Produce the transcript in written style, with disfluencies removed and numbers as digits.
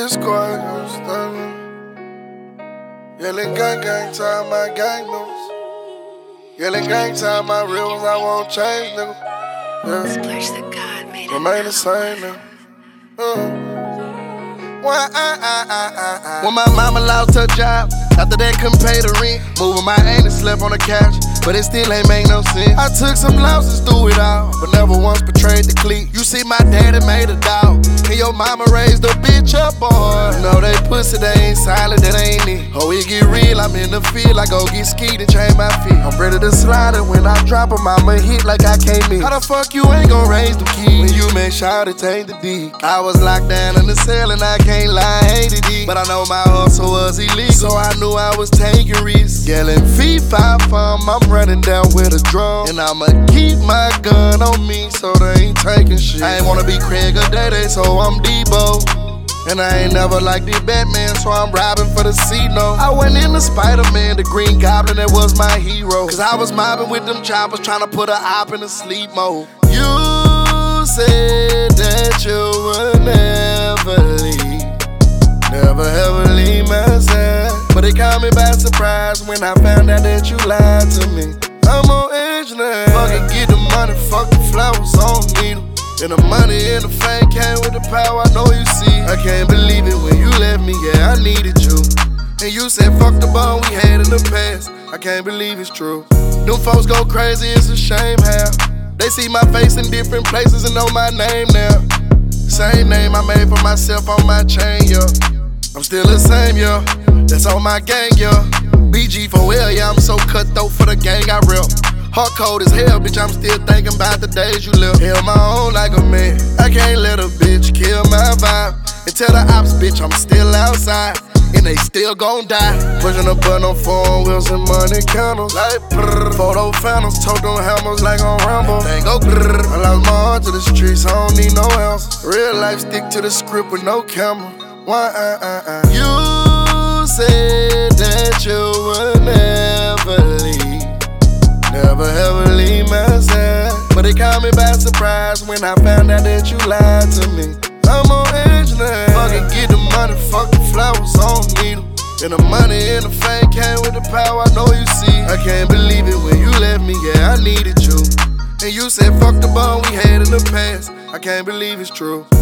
this squad, you stunning. Yelling gang gang time, my gang members. Yelling gang time, my real ones, I won't change, nigga. Yeah. Splash the God made it. Remain the same, nigga. When my mama lost her job, after that couldn't pay the rent, moving my aunt and slept on the couch, but it still ain't make no sense. I took some losses through it all, but never once betrayed the clique. You see, my daddy made a dog, and your mama raised a bitch up, boy. No, they pussy, they ain't silent, that ain't it. Oh, it get real, I'm in the field, I go get skied and change my feet. I'm ready to slide it when I drop 'em, I'ma hit like I came in. How the fuck you ain't gon' raise the key when you make sure to take the D? I was locked down in the cell and I can't lie, I hated it. But I know my hustle was illegal, so I knew I was taking risks. Yelling V5 I'm running down with a drum, and I'ma keep my gun on me so they ain't taking shit. I ain't wanna be Craig or Day-Day, so I'm Debo. And I ain't never liked the Batman, so I'm robbing for the C-No. I went into Spider-Man, the Green Goblin, that was my hero. Cause I was mobbing with them choppers, trying to put a op in a sleep mode. You said that you would never leave, never ever leave my side. But it caught me by surprise when I found out that you lied to me. I'm on edge now. Fuck it, get the money, fuck the flowers, I don't need them. And the money and the fame came with the power, I know you see. I can't believe it when you left me, yeah, I needed you. And you said fuck the bond we had in the past, I can't believe it's true. Them folks go crazy, it's a shame how they see my face in different places and know my name now. Same name I made for myself on my chain, yeah. I'm still the same, yeah, that's on my gang, yeah. BG4L, yeah, I'm so cutthroat for the gang I rep. Heart cold as hell, bitch, I'm still thinking about the days you left. Held my own like a man, I can't let a bitch kill my vibe. And tell the ops, bitch, I'm still outside, and they still gon' die. Pushing a button on 4 wheels and money counters, like brrr. Photo phantoms, tote them hammers like on Rambo. They go brrr. I lost my heart to the streets, I don't need no else. Real life, stick to the script with no camera. You said that you would never leave, never ever leave my side. But it caught me by surprise when I found out that you lied to me. I'm on edge now. Fuck it, get the money, fuck the flowers, I don't need them. And the money and the fame came with the power, I know you see. I can't believe it when you left me, yeah, I needed you. And you said fuck the bond we had in the past, I can't believe it's true.